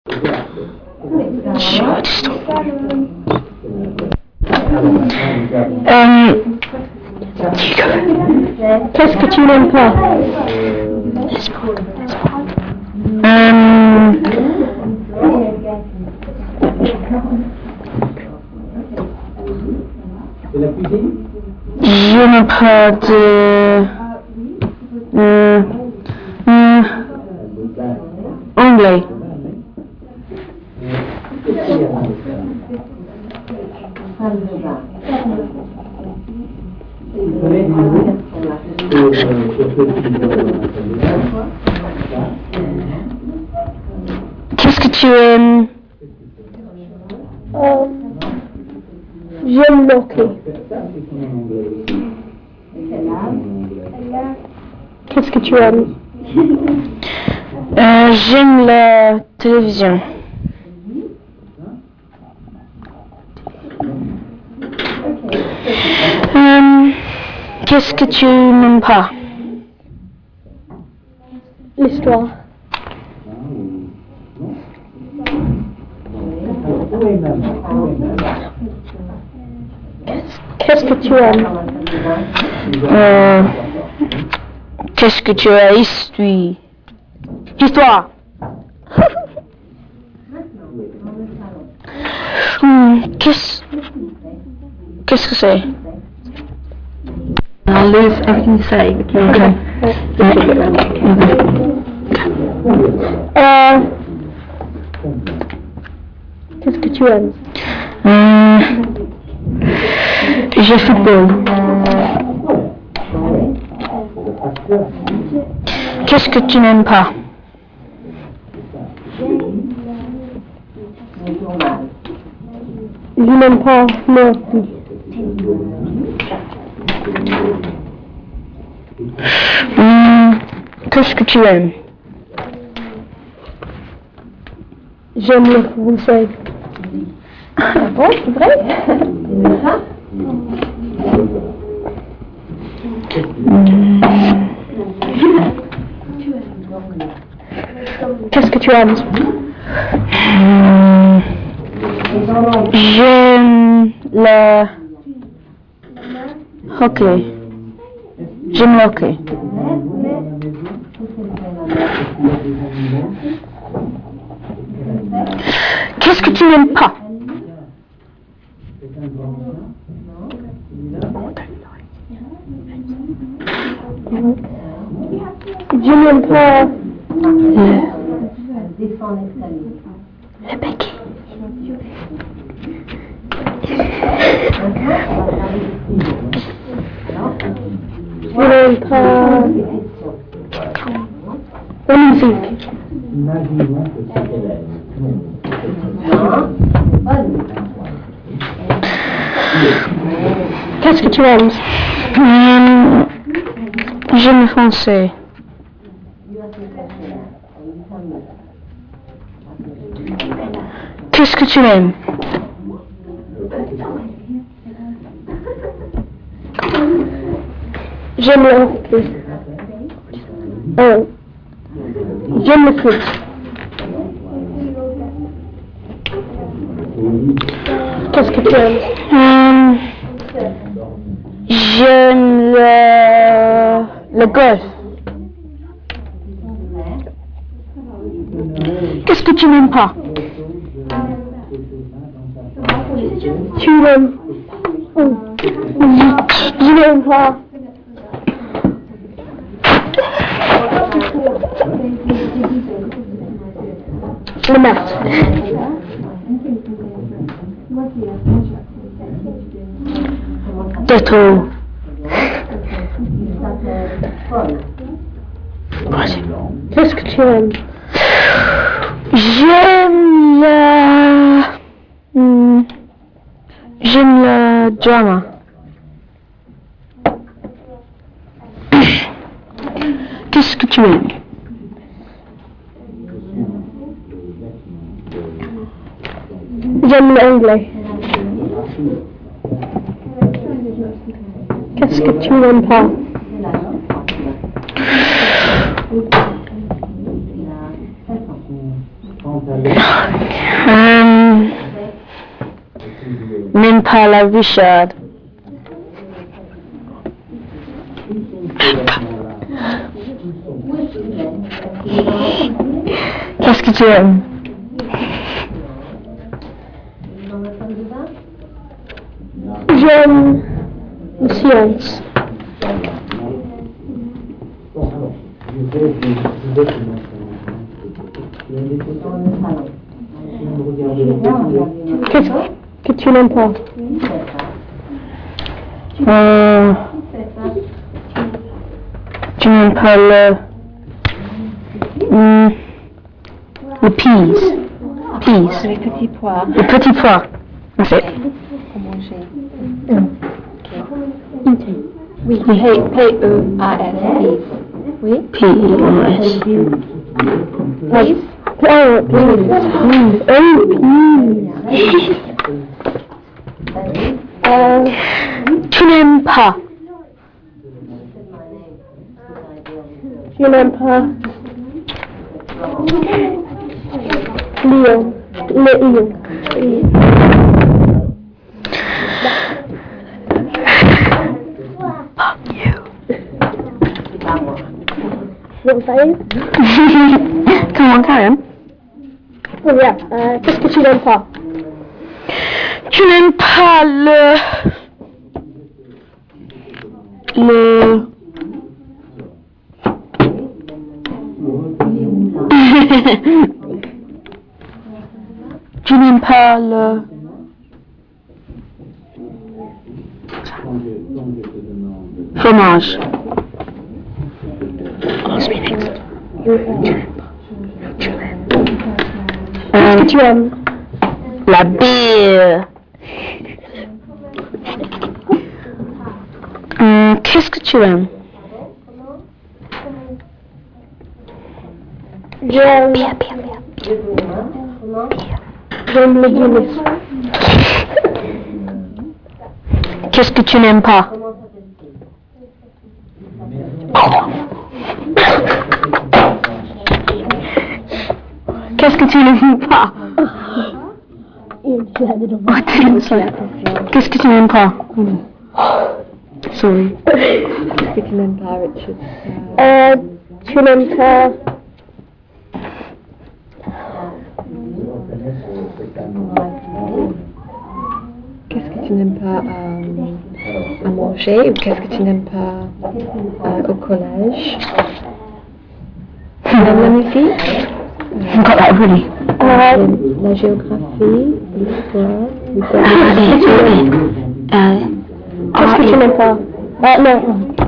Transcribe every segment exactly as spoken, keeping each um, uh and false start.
Euh, Qu'est-ce que tu n'aimes pas? euh, Je n'ai pas de... Euh, euh, anglais. Qu'est-ce que tu aimes? Euh, J'aime le hockey. Qu'est-ce que tu aimes? Euh, j'aime la télévision. Euh, qu'est-ce que tu n'aimes pas? L'histoire. Qu'est-ce que tu aimes? Euh, qu'est-ce que tu as histoire? Histoire. Hmm, qu'est-ce qu'est-ce que c'est? I'll lose everything you say. Okay. Euh, Qu'est-ce que tu aimes? Hmm, j'ai football. Qu'est-ce que tu n'aimes pas? Je n'aime pas le hockey. Hmm, qu'est-ce que tu aimes? J'aime le français. Bon, c'est vrai? Qu'est-ce que tu aimes? Hmm, j'aime le hockey. J'aime le hockey. Qu'est-ce que tu n'aimes pas? Je n'aime pas le, le béquet. Je n'aime pas la musique. Qu'est-ce que tu aimes? Hum, j'aime le français. Qu'est-ce que tu aimes? J'aime le hockey. Euh, J'aime le foot. Qu'est-ce que tu aimes? Hum, j'aime le, le golf. Qu'est-ce que tu n'aimes pas? Tu n'aimes oh. Je n'aime pas le match. C'est tout. Qu'est-ce que tu aimes? J'aime le... Hmm, j'aime le drama. Qu'est-ce que tu aimes? J'aime l'anglais. Qu'est-ce que tu n'aimes pas? Euh, même pas la Richard. Qu'est-ce que tu aimes? J'aime la science. Qu'est-ce que tu n'aimes pas? Euh, tu n'aimes pas le... Hmm, le peas. Peas. Les petits pois. Le petit pois. That's it. Pour manger. Oui. P E A S. Peas. Oui. P E A S. Peas. Oh, please. Oh, please. Euh, Tu n'aimes pas. tu n'aimes pas lion. Le lion. Fuck you. Vous savez? Come on, Karen. Oh, bien. Euh, qu'est-ce que tu n'aimes pas? Tu n'aimes pas le... Le... Tu n'aimes pas le... Fromage. Qu'est-ce que tu aimes? La bière. Hum, Qu'est-ce que tu aimes? J'aime, Bière, bière, bière. j'aime les Guinness. Qu'est-ce que tu n'aimes pas? Qu'est-ce que tu n'aimes pas? Qu'est-ce que tu n'aimes pas? Sorry. Qu'est-ce que tu n'aimes pas, Richard? Euh, tu n'aimes pas Qu'est-ce que tu n'aimes pas euh, à manger ou qu'est-ce que tu n'aimes pas euh, au collège? Tu aimes la musique? I got that already. euh, La géographie, l'histoire, Euh, qu'est-ce que tu n'aimes pas? Ah, non.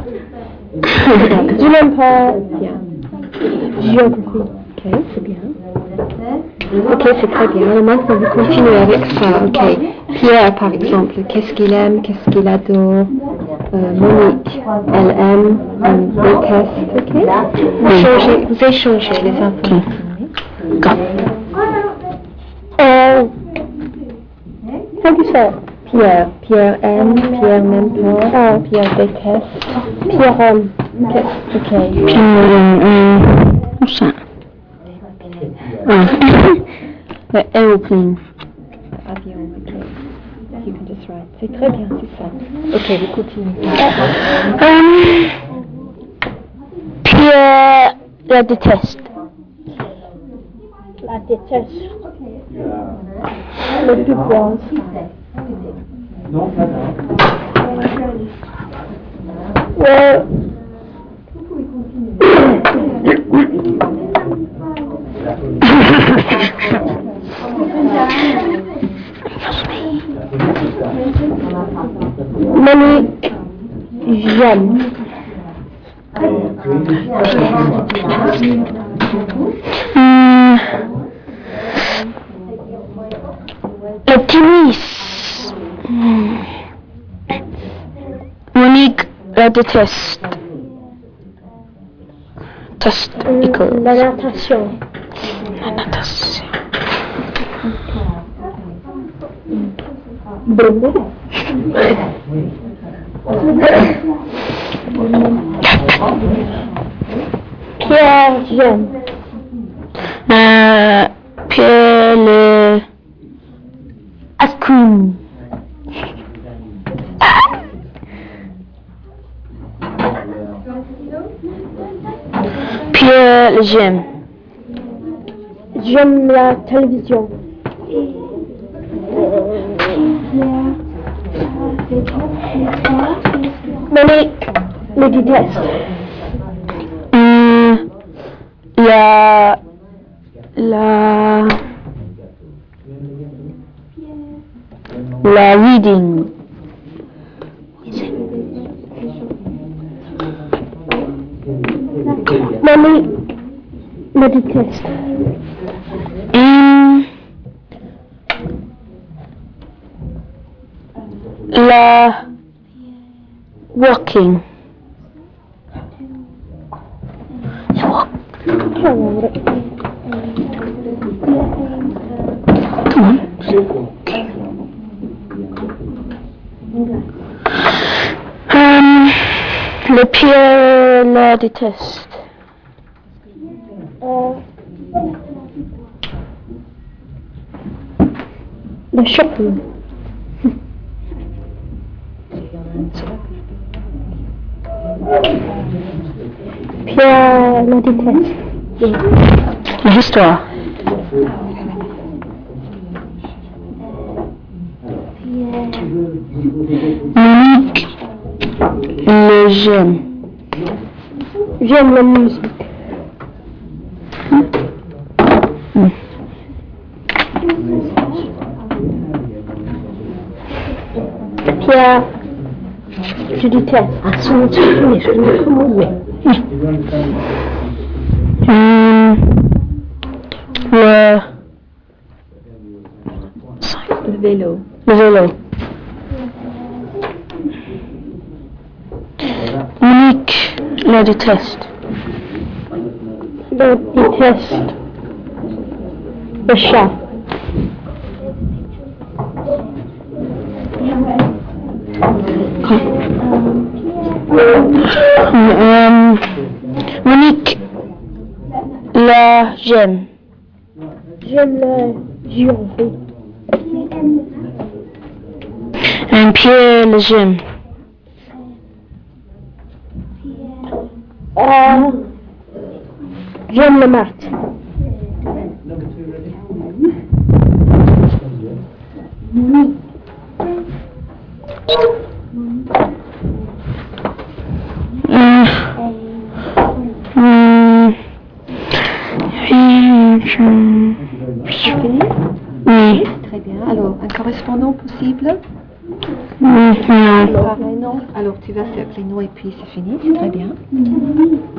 Tu n'aimes pas bien. géographie. Ok, c'est bien. Ok, c'est très bien. Alors maintenant, vous continuez avec ça. Ok. Pierre, par exemple, qu'est-ce qu'il aime, qu'est-ce qu'il adore? Euh, Monique, elle aime, elle déteste. Ok. Vous changez, vous échangez les informations. Go. Euh, how do you say it? Pierre, Pierre aime, Pierre n'aime pas, Ah. Pierre déteste. Pierre aime. Ok. Puis, euh, euh, what's that? Ah. The aeroplane. Avion, ok. You can just write. C'est très bien, c'est ça. Ok, vous continuez. Um, Pierre la déteste. La déteste. Le plus grosse. Ouais. Monique, j'aime. Hmm. Le tennis. Hmm. Monique la déteste. Test equals. La natation. La natation. Bon. Pierre, j'aime. Euh, Pierre le Ascoum. Pierre le j'aime. J'aime la télévision. Monique me déteste. Hum, la la la reading. Monique me déteste. Hum, la walking. Come on. Come on. Hum, le Pierre la déteste. Euh, le shopping. Pierre la déteste. L'histoire. Monique le j'aime. J'aime la musique. Hum. Pierre, je déteste. Ah, son truc, je ne sais pas mais. Hum, le Le vélo. le vélo. Monique le déteste. Je déteste le chat. Hum, Monique la j'aime. J'aime la géographie. Un Pierre le j'aime. Euh, j'aime le maths. Hum, hum, hum, C'est fini? Oui. Très bien. Alors, un correspondant possible? Hum, non. Pareil, non. Alors, tu vas faire les noms et puis c'est fini. Très bien.